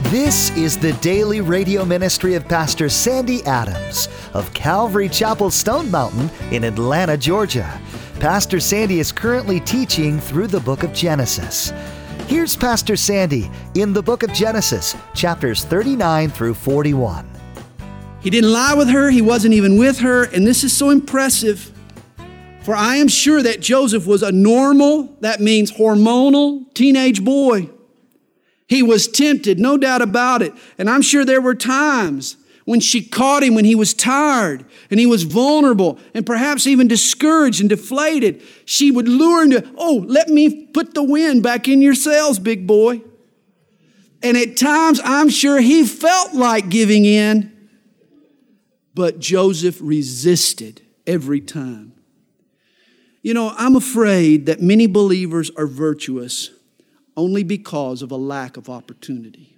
This is the daily radio ministry of Pastor Sandy Adams of Calvary Chapel Stone Mountain in Atlanta, Georgia. Pastor Sandy is currently teaching through the book of Genesis. Here's Pastor Sandy in the book of Genesis, chapters 39 through 41. He didn't lie with her. He wasn't even with her. And this is so impressive. For I am sure that Joseph was a normal, that means hormonal, teenage boy. He was tempted, no doubt about it. And I'm sure there were times when she caught him when he was tired and he was vulnerable and perhaps even discouraged and deflated. She would lure him to, let me put the wind back in your sails, big boy. And at times, I'm sure he felt like giving in. But Joseph resisted every time. You know, I'm afraid that many believers are virtuous only because of a lack of opportunity.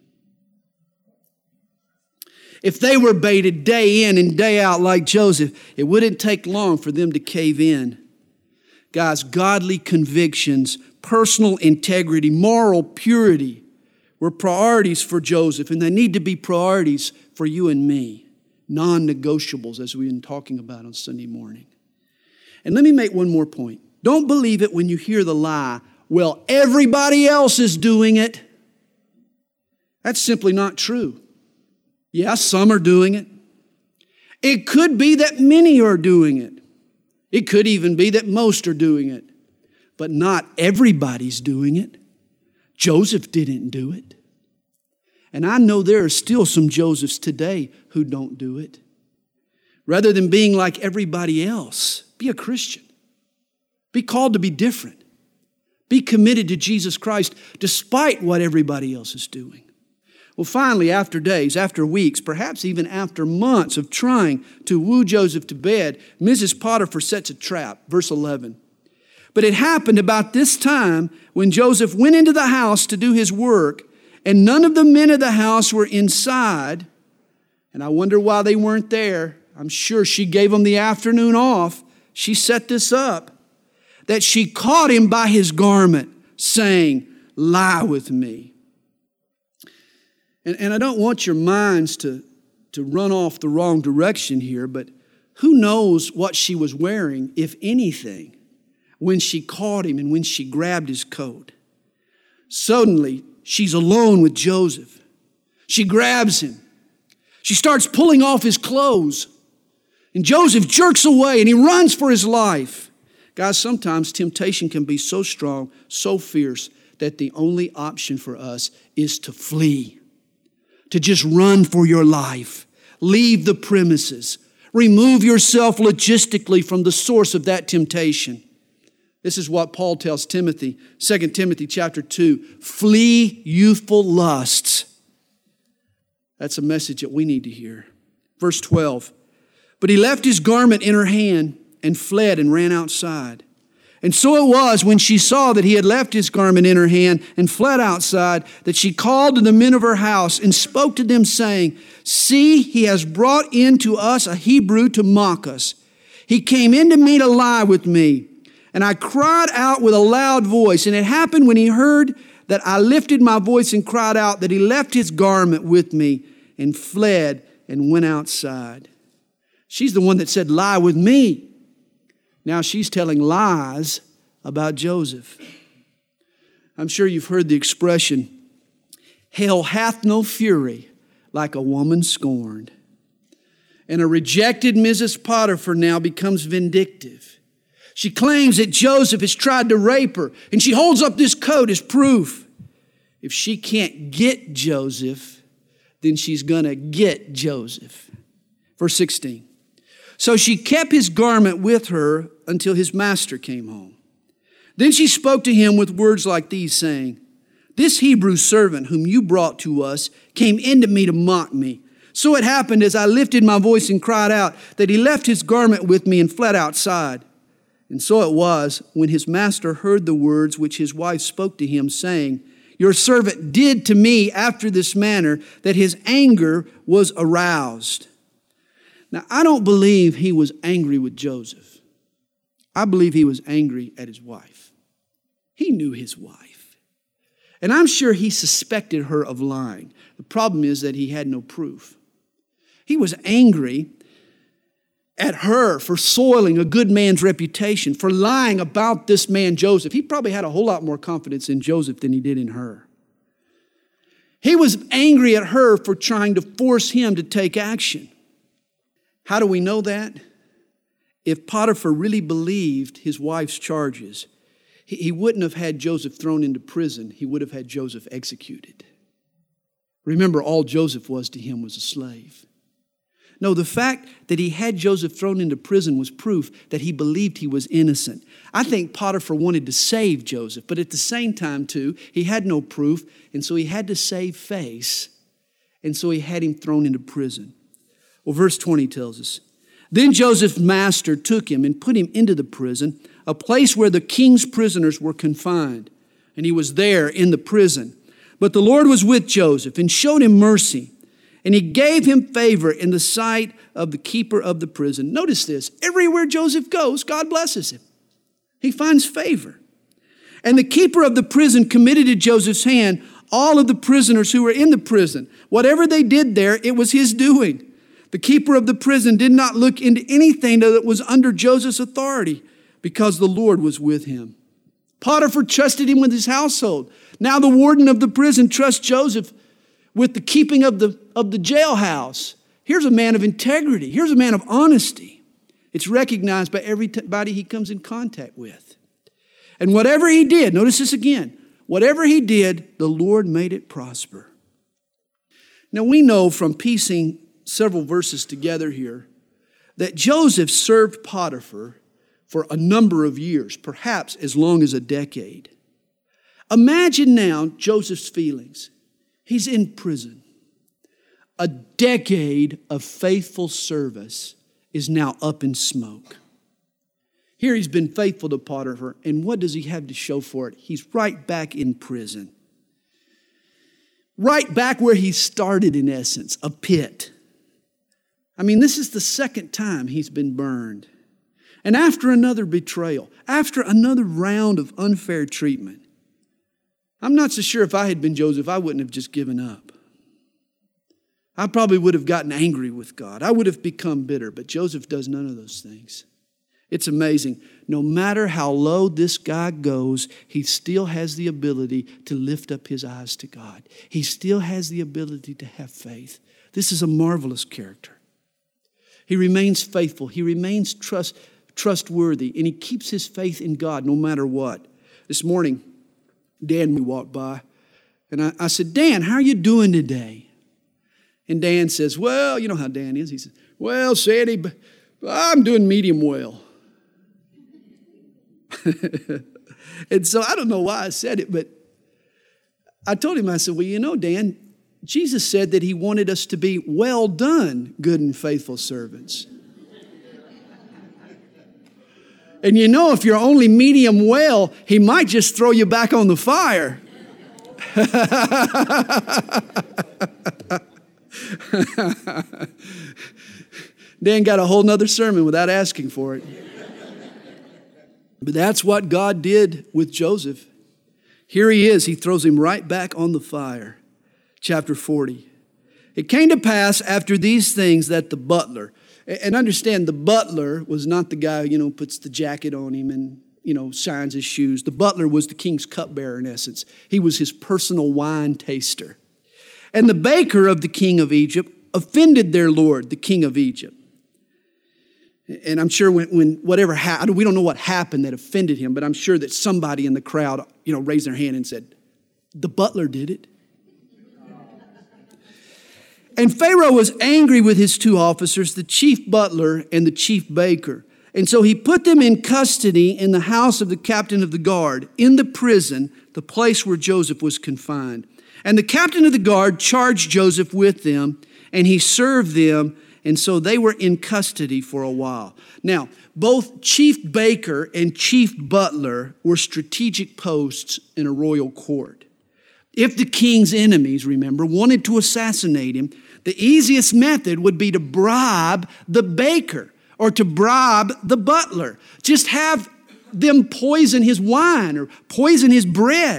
If they were baited day in and day out like Joseph, it wouldn't take long for them to cave in. Guys, godly convictions, personal integrity, moral purity were priorities for Joseph, and they need to be priorities for you and me. Non-negotiables, as we've been talking about on Sunday morning. And let me make one more point. Don't believe it when you hear the lie, well, everybody else is doing it. That's simply not true. Yeah, some are doing it. It could be that many are doing it. It could even be that most are doing it. But not everybody's doing it. Joseph didn't do it. And I know there are still some Josephs today who don't do it. Rather than being like everybody else, be a Christian. Be called to be different. Be committed to Jesus Christ despite what everybody else is doing. Well, finally, after days, after weeks, perhaps even after months of trying to woo Joseph to bed, Mrs. Potiphar sets a trap. Verse 11. But it happened about this time when Joseph went into the house to do his work, and none of the men of the house were inside. And I wonder why they weren't there. I'm sure she gave them the afternoon off. She set this up. That she caught him by his garment, saying, lie with me. And I don't want your minds to run off the wrong direction here, but who knows what she was wearing, if anything, when she caught him and when she grabbed his coat. Suddenly, she's alone with Joseph. She grabs him. She starts pulling off his clothes. And Joseph jerks away and he runs for his life. Guys, sometimes temptation can be so strong, so fierce, that the only option for us is to flee. To just run for your life. Leave the premises. Remove yourself logistically from the source of that temptation. This is what Paul tells Timothy, 2 Timothy chapter 2. Flee youthful lusts. That's a message that we need to hear. Verse 12. But he left his garment in her hand and fled and ran outside. And so it was when she saw that he had left his garment in her hand and fled outside, that she called to the men of her house and spoke to them, saying, see, he has brought in to us a Hebrew to mock us. He came in to me to lie with me. And I cried out with a loud voice. And it happened when he heard that I lifted my voice and cried out, that he left his garment with me and fled and went outside. She's the one that said, lie with me. Now she's telling lies about Joseph. I'm sure you've heard the expression, hell hath no fury like a woman scorned. And a rejected Mrs. Potiphar now becomes vindictive. She claims that Joseph has tried to rape her, and she holds up this coat as proof. If she can't get Joseph, then she's going to get Joseph. Verse 16. So she kept his garment with her until his master came home. Then she spoke to him with words like these, saying, this Hebrew servant whom you brought to us came into me to mock me. So it happened as I lifted my voice and cried out that he left his garment with me and fled outside. And so it was when his master heard the words which his wife spoke to him, saying, your servant did to me after this manner, that his anger was aroused. Now, I don't believe he was angry with Joseph. I believe he was angry at his wife. He knew his wife. And I'm sure he suspected her of lying. The problem is that he had no proof. He was angry at her for soiling a good man's reputation, for lying about this man Joseph. He probably had a whole lot more confidence in Joseph than he did in her. He was angry at her for trying to force him to take action. How do we know that? If Potiphar really believed his wife's charges, he wouldn't have had Joseph thrown into prison. He would have had Joseph executed. Remember, all Joseph was to him was a slave. No, the fact that he had Joseph thrown into prison was proof that he believed he was innocent. I think Potiphar wanted to save Joseph, but at the same time, too, he had no proof, and so he had to save face, and so he had him thrown into prison. Well, verse 20 tells us, "Then Joseph's master took him and put him into the prison, a place where the king's prisoners were confined, and he was there in the prison. But the Lord was with Joseph and showed him mercy, and he gave him favor in the sight of the keeper of the prison." Notice this. Everywhere Joseph goes, God blesses him. He finds favor. "And the keeper of the prison committed to Joseph's hand all of the prisoners who were in the prison. Whatever they did there, it was his doing. The keeper of the prison did not look into anything that was under Joseph's authority because the Lord was with him." Potiphar trusted him with his household. Now the warden of the prison trusts Joseph with the keeping of the jailhouse. Here's a man of integrity. Here's a man of honesty. It's recognized by everybody he comes in contact with. And whatever he did, notice this again, whatever he did, the Lord made it prosper. Now we know from piecing several verses together here that Joseph served Potiphar for a number of years, perhaps as long as a decade. Imagine now Joseph's feelings. He's in prison. A decade of faithful service is now up in smoke. Here he's been faithful to Potiphar, and what does he have to show for it? He's right back in prison. Right back where he started, in essence, a pit. I mean, this is the second time he's been burned. And after another betrayal, after another round of unfair treatment, I'm not so sure if I had been Joseph, I wouldn't have just given up. I probably would have gotten angry with God. I would have become bitter, but Joseph does none of those things. It's amazing. No matter how low this guy goes, he still has the ability to lift up his eyes to God. He still has the ability to have faith. This is a marvelous character. He remains faithful. He remains trustworthy, and he keeps his faith in God no matter what. This morning, Dan walked by, and I said, "Dan, how are you doing today?" And Dan says, "Well, you know how Dan is." He says, "Well, Sandy, I'm doing medium well." And so I don't know why I said it, but I told him, I said, "Well, you know, Dan, Jesus said that he wanted us to be well done, good and faithful servants. And you know, if you're only medium well, he might just throw you back on the fire." Dan got a whole nother sermon without asking for it. But that's what God did with Joseph. Here he is. He throws him right back on the fire. Chapter 40. "It came to pass after these things that the butler," and understand the butler was not the guy, puts the jacket on him and, shines his shoes. The butler was the king's cupbearer in essence. He was his personal wine taster. "And the baker of the king of Egypt offended their lord, the king of Egypt." And I'm sure when whatever happened, we don't know what happened that offended him, but I'm sure that somebody in the crowd, raised their hand and said, "The butler did it." "And Pharaoh was angry with his two officers, the chief butler and the chief baker. And so he put them in custody in the house of the captain of the guard, in the prison, the place where Joseph was confined. And the captain of the guard charged Joseph with them, and he served them, and so they were in custody for a while." Now, both chief baker and chief butler were strategic posts in a royal court. If the king's enemies, remember, wanted to assassinate him, the easiest method would be to bribe the baker or to bribe the butler. Just have them poison his wine or poison his bread.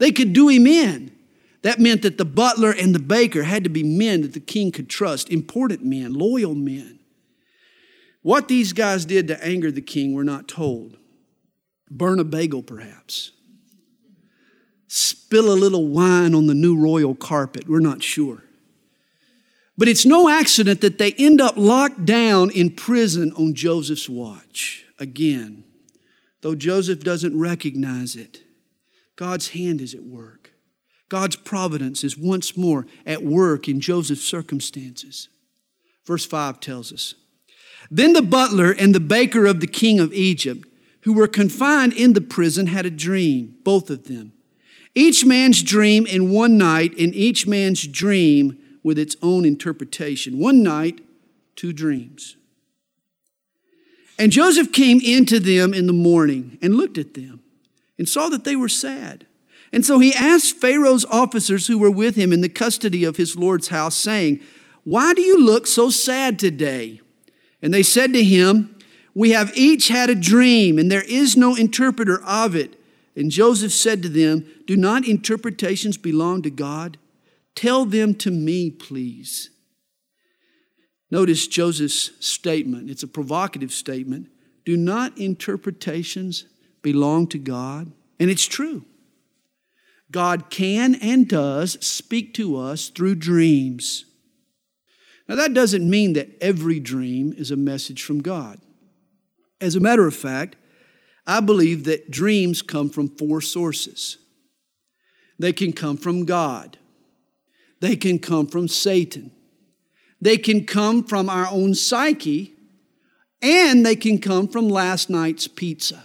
They could do him in. That meant that the butler and the baker had to be men that the king could trust, important men, loyal men. What these guys did to anger the king, we're not told. Burn a bagel, perhaps. Spill a little wine on the new royal carpet, we're not sure. But it's no accident that they end up locked down in prison on Joseph's watch. Again, though Joseph doesn't recognize it, God's hand is at work. God's providence is once more at work in Joseph's circumstances. Verse 5 tells us, "Then the butler and the baker of the king of Egypt, who were confined in the prison, had a dream, both of them. Each man's dream in one night, and each man's dream with its own interpretation." One night, two dreams. "And Joseph came into them in the morning and looked at them and saw that they were sad. And so he asked Pharaoh's officers who were with him in the custody of his Lord's house, saying, 'Why do you look so sad today?' And they said to him, 'We have each had a dream, and there is no interpreter of it.' And Joseph said to them, 'Do not interpretations belong to God? Tell them to me, please.'" Notice Joseph's statement. It's a provocative statement. Do not interpretations belong to God? And it's true. God can and does speak to us through dreams. Now, that doesn't mean that every dream is a message from God. As a matter of fact, I believe that dreams come from four sources. They can come from God. They can come from Satan. They can come from our own psyche, and they can come from last night's pizza.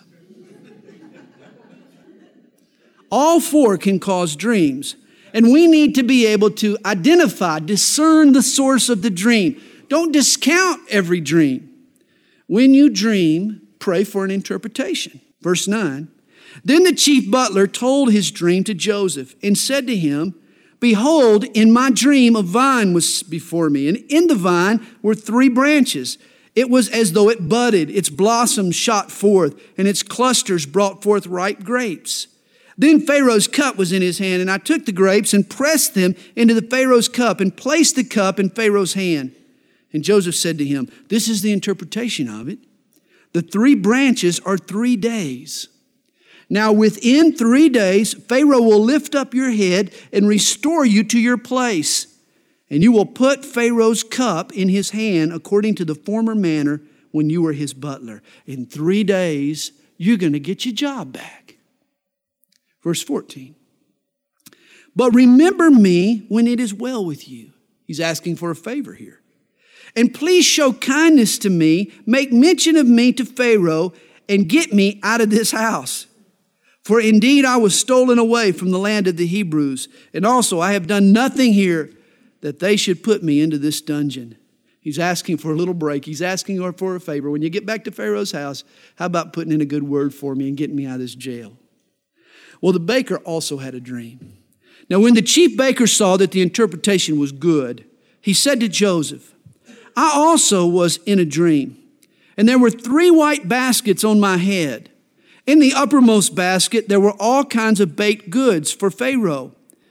All four can cause dreams. And we need to be able to identify, discern the source of the dream. Don't discount every dream. When you dream, pray for an interpretation. Verse 9, "Then the chief butler told his dream to Joseph and said to him, 'Behold, in my dream a vine was before me, and in the vine were 3 branches. It was as though it budded, its blossoms shot forth, and its clusters brought forth ripe grapes. Then Pharaoh's cup was in his hand, and I took the grapes and pressed them into the Pharaoh's cup and placed the cup in Pharaoh's hand.' And Joseph said to him, 'This is the interpretation of it. The 3 branches are 3 days. Now within 3 days, Pharaoh will lift up your head and restore you to your place. And you will put Pharaoh's cup in his hand according to the former manner when you were his butler. In 3 days, you're going to get your job back.'" Verse 14, "But remember me when it is well with you." He's asking for a favor here. "And please show kindness to me, make mention of me to Pharaoh, and get me out of this house. For indeed I was stolen away from the land of the Hebrews, and also I have done nothing here that they should put me into this dungeon." He's asking for a little break. He's asking for a favor. When you get back to Pharaoh's house, how about putting in a good word for me and getting me out of this jail? Well, the baker also had a dream. Now, when the chief baker saw that the interpretation was good, he said to Joseph, "I also was in a dream, and there were 3 white baskets on my head. In the uppermost basket, there were all kinds of baked goods for Pharaoh."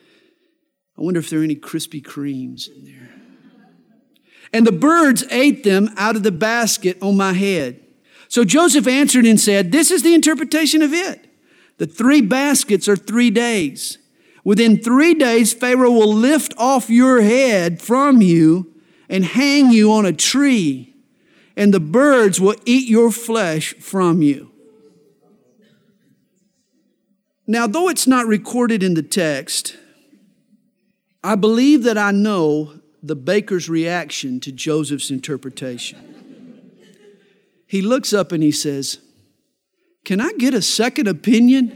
I wonder if there are any Krispy Kremes in there. "And the birds ate them out of the basket on my head." So Joseph answered and said, "This is the interpretation of it. The 3 baskets are 3 days. Within 3 days, Pharaoh will lift off your head from you and hang you on a tree, and the birds will eat your flesh from you." Now, though it's not recorded in the text, I believe that I know the baker's reaction to Joseph's interpretation. He looks up and he says, "Can I get a second opinion?"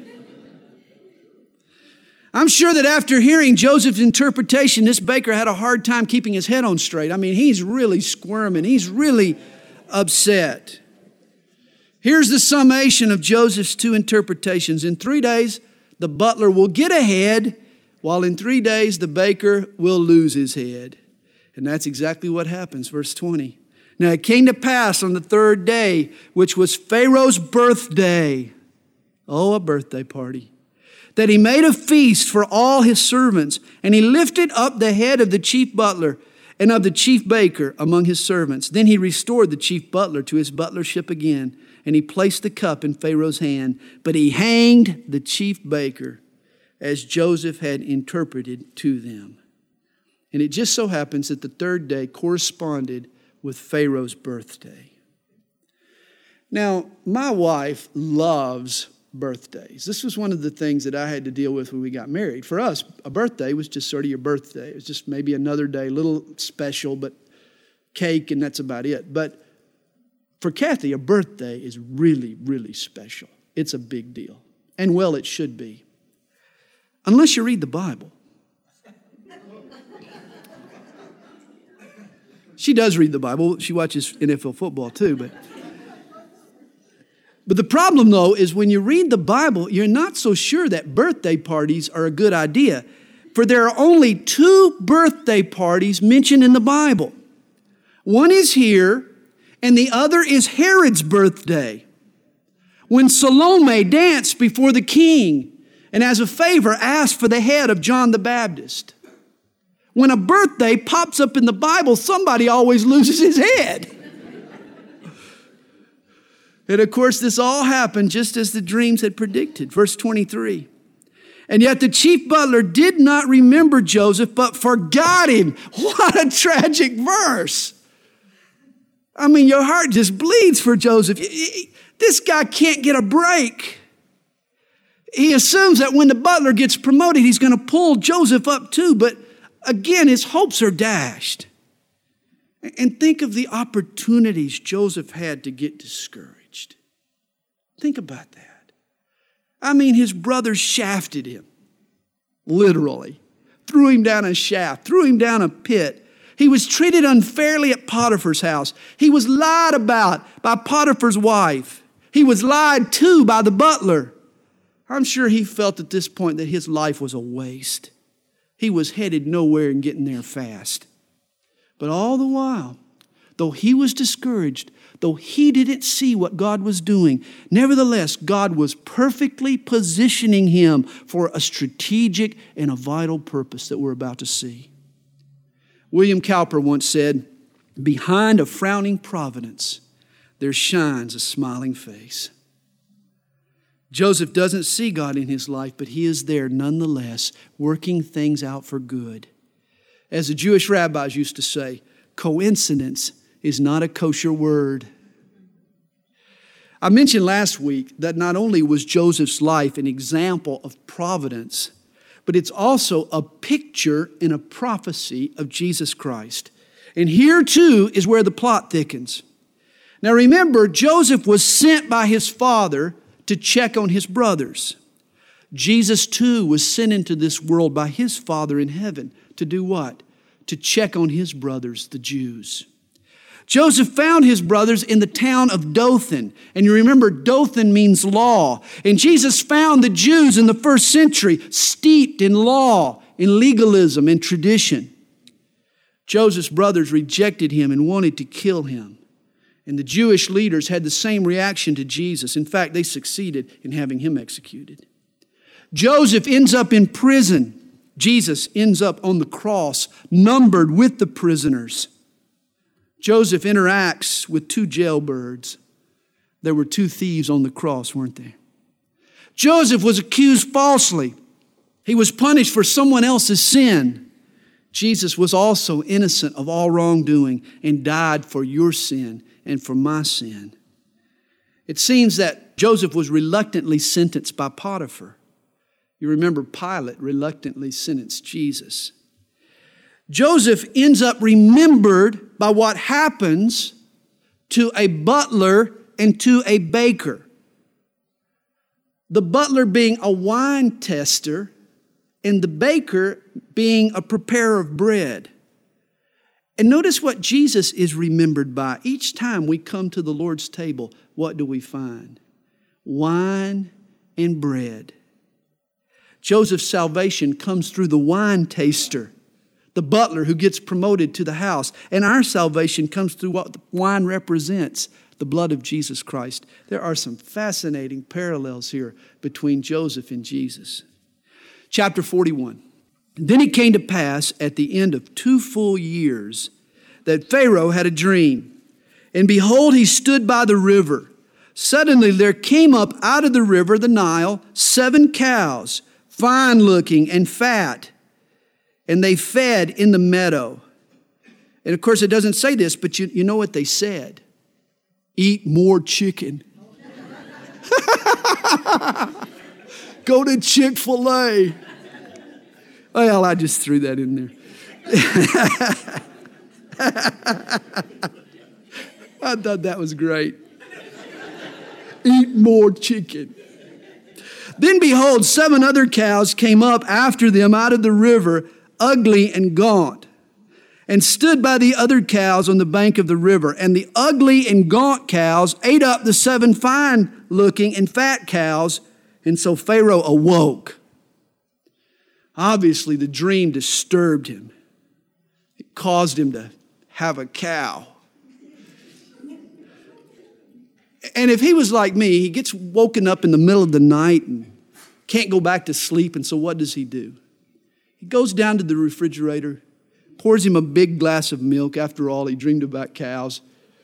I'm sure that after hearing Joseph's interpretation, this baker had a hard time keeping his head on straight. I mean, he's really squirming. He's really upset. Here's the summation of Joseph's 2 interpretations. In 3 days, the butler will get ahead, while in 3 days, the baker will lose his head. And that's exactly what happens. Verse 20. "Now it came to pass on the 3rd day, which was Pharaoh's birthday." Oh, a birthday party. that he made a feast for all his servants. And he lifted up the head of the chief butler and of the chief baker among his servants. Then he restored the chief butler to his butlership again, and he placed the cup in Pharaoh's hand. But he hanged the chief baker as Joseph had interpreted to them. And it just so happens that the third day corresponded with Pharaoh's birthday. Now, my wife loves birthdays. This was one of the things that I had to deal with when we got married. For us, a birthday was just sort of your birthday. It was just maybe another day, a little special, but cake, and that's about it. But for Kathy, a birthday is really, really special. It's a big deal. And well, it should be. Unless you read the Bible. She does read the Bible. She watches NFL football too, But the problem, though, is when you read the Bible, you're not so sure that birthday parties are a good idea. For there are only 2 birthday parties mentioned in the Bible. One is here, and the other is Herod's birthday, when Salome danced before the king and as a favor asked for the head of John the Baptist. When a birthday pops up in the Bible, somebody always loses his head. And of course, this all happened just as the dreams had predicted. Verse 23. And yet the chief butler did not remember Joseph, but forgot him. What a tragic verse. I mean, your heart just bleeds for Joseph. This guy can't get a break. He assumes that when the butler gets promoted, he's going to pull Joseph up too. But again, his hopes are dashed. And think of the opportunities Joseph had to get discouraged. Think about that. I mean, his brothers shafted him, literally. Threw him down a shaft, threw him down a pit. He was treated unfairly at Potiphar's house. He was lied about by Potiphar's wife. He was lied to by the butler. I'm sure he felt at this point that his life was a waste. He was headed nowhere and getting there fast. But all the while, though he was discouraged, though he didn't see what God was doing, nevertheless, God was perfectly positioning him for a strategic and a vital purpose that we're about to see. William Cowper once said, "Behind a frowning providence, there shines a smiling face." Joseph doesn't see God in his life, but he is there nonetheless, working things out for good. As the Jewish rabbis used to say, coincidence is not a kosher word. I mentioned last week that not only was Joseph's life an example of providence, but it's also a picture and a prophecy of Jesus Christ. And here too is where the plot thickens. Now remember, Joseph was sent by his father to check on his brothers. Jesus too was sent into this world by his Father in heaven. To do what? To check on his brothers, the Jews. Joseph found his brothers in the town of Dothan. And you remember, Dothan means law. And Jesus found the Jews in the first century steeped in law, in legalism, and tradition. Joseph's brothers rejected him and wanted to kill him. And the Jewish leaders had the same reaction to Jesus. In fact, they succeeded in having him executed. Joseph ends up in prison. Jesus ends up on the cross, numbered with the prisoners. Joseph interacts with 2 jailbirds. There were 2 thieves on the cross, weren't there? Joseph was accused falsely. He was punished for someone else's sin. Jesus was also innocent of all wrongdoing and died for your sin and for my sin. It seems that Joseph was reluctantly sentenced by Potiphar. You remember Pilate reluctantly sentenced Jesus. Joseph ends up remembered by what happens to a butler and to a baker. The butler being a wine tester and the baker being a preparer of bread. And notice what Jesus is remembered by. Each time we come to the Lord's table, what do we find? Wine and bread. Joseph's salvation comes through the wine taster, the butler who gets promoted to the house. And our salvation comes through what the wine represents, the blood of Jesus Christ. There are some fascinating parallels here between Joseph and Jesus. Chapter 41. Then it came to pass at the end of 2 full years that Pharaoh had a dream. And behold, he stood by the river. Suddenly there came up out of the river, the Nile, 7 cows, fine looking and fat. And they fed in the meadow. And of course it doesn't say this, but you know what they said. Eat more chicken. Go to Chick-fil-A. Well, I just threw that in there. I thought that was great. Eat more chicken. Then behold, 7 other cows came up after them out of the river, ugly and gaunt, and stood by the other cows on the bank of the river. And the ugly and gaunt cows ate up the 7 fine-looking and fat cows, and so Pharaoh awoke. Obviously, the dream disturbed him. It caused him to have a cow. And if he was like me, he gets woken up in the middle of the night and can't go back to sleep, and so what does he do? He goes down to the refrigerator, pours him a big glass of milk. After all, he dreamed about cows.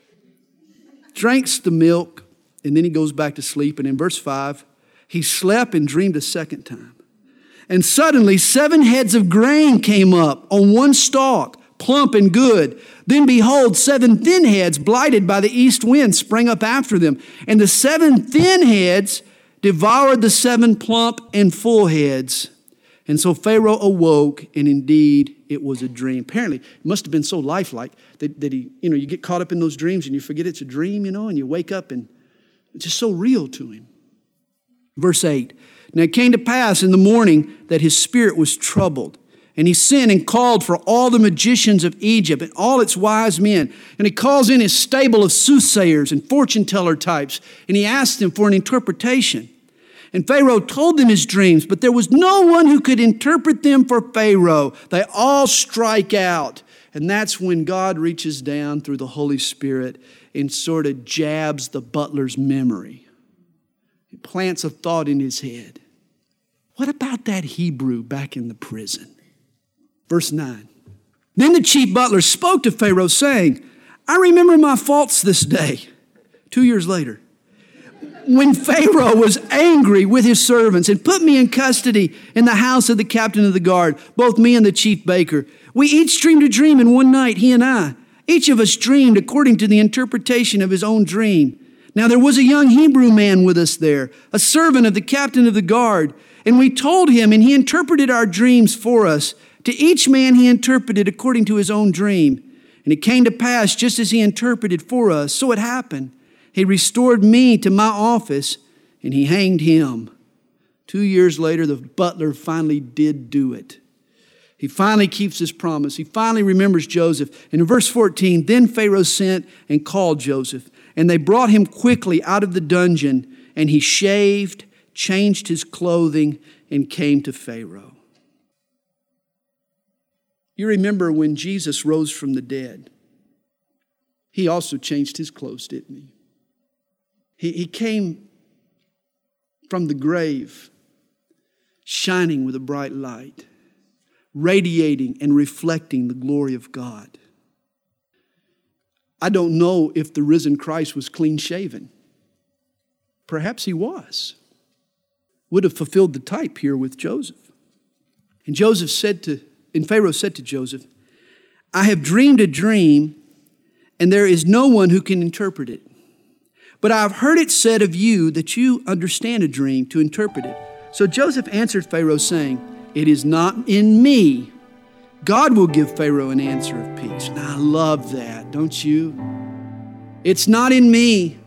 Drinks the milk, and then he goes back to sleep. And in verse 5, he slept and dreamed a second time. And suddenly 7 heads of grain came up on one stalk, plump and good. Then behold, 7 thin heads, blighted by the east wind, sprang up after them. And the 7 thin heads devoured the 7 plump and full heads. And so Pharaoh awoke, and indeed it was a dream. Apparently, it must have been so lifelike that he, you get caught up in those dreams and you forget it's a dream, and you wake up and it's just so real to him. Verse 8, now it came to pass in the morning that his spirit was troubled. And he sent and called for all the magicians of Egypt and all its wise men. And he calls in his stable of soothsayers and fortune teller types. And he asked them for an interpretation. And Pharaoh told them his dreams, but there was no one who could interpret them for Pharaoh. They all strike out. And that's when God reaches down through the Holy Spirit and sort of jabs the butler's memory. He plants a thought in his head. What about that Hebrew back in the prison? Verse 9. Then the chief butler spoke to Pharaoh, saying, I remember my faults this day. 2 years later, when Pharaoh was angry with his servants and put me in custody in the house of the captain of the guard, both me and the chief baker. We each dreamed a dream in one night, he and I. Each of us dreamed according to the interpretation of his own dream. Now there was a young Hebrew man with us there, a servant of the captain of the guard. And we told him, and he interpreted our dreams for us. To each man he interpreted according to his own dream. And it came to pass just as he interpreted for us. So it happened. He restored me to my office, and he hanged him. 2 years later, the butler finally did do it. He finally keeps his promise. He finally remembers Joseph. And in verse 14, then Pharaoh sent and called Joseph. And they brought him quickly out of the dungeon. And he shaved, changed his clothing, and came to Pharaoh. You remember when Jesus rose from the dead, he also changed his clothes, didn't he? He came from the grave, shining with a bright light, radiating and reflecting the glory of God. I don't know if the risen Christ was clean shaven. Perhaps he was. Would have fulfilled the type here with Joseph. And Pharaoh said to Joseph, I have dreamed a dream, and there is no one who can interpret it. But I have heard it said of you that you understand a dream to interpret it. So Joseph answered Pharaoh, saying, it is not in me. God will give Pharaoh an answer of peace. And I love that, don't you? It's not in me.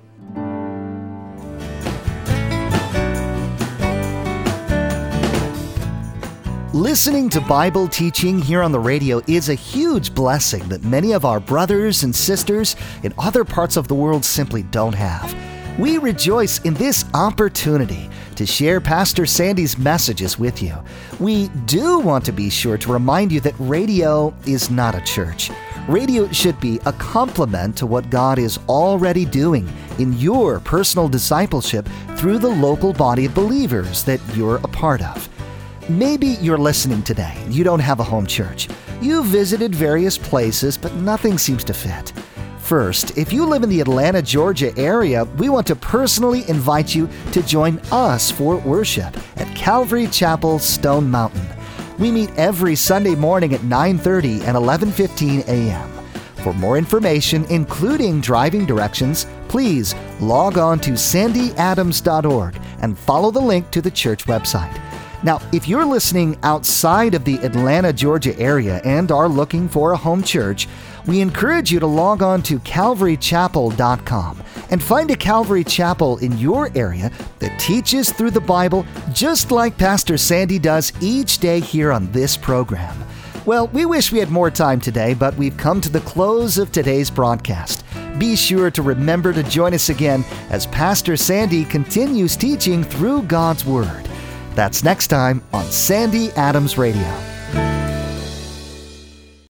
Listening to Bible teaching here on the radio is a huge blessing that many of our brothers and sisters in other parts of the world simply don't have. We rejoice in this opportunity to share Pastor Sandy's messages with you. We do want to be sure to remind you that radio is not a church. Radio should be a complement to what God is already doing in your personal discipleship through the local body of believers that you're a part of. maybe you're listening today and you don't have a home church. You've visited various places, but nothing seems to fit. First, if you live in the Atlanta, Georgia area, we want to personally invite you to join us for worship at Calvary Chapel, Stone Mountain. We meet every Sunday morning at 9:30 and 11:15 a.m. For more information, including driving directions, please log on to sandyadams.org and follow the link to the church website. Now, if you're listening outside of the Atlanta, Georgia area and are looking for a home church, we encourage you to log on to calvarychapel.com and find a Calvary Chapel in your area that teaches through the Bible just like Pastor Sandy does each day here on this program. Well, we wish we had more time today, but we've come to the close of today's broadcast. Be sure to remember to join us again as Pastor Sandy continues teaching through God's Word. That's next time on Sandy Adams Radio.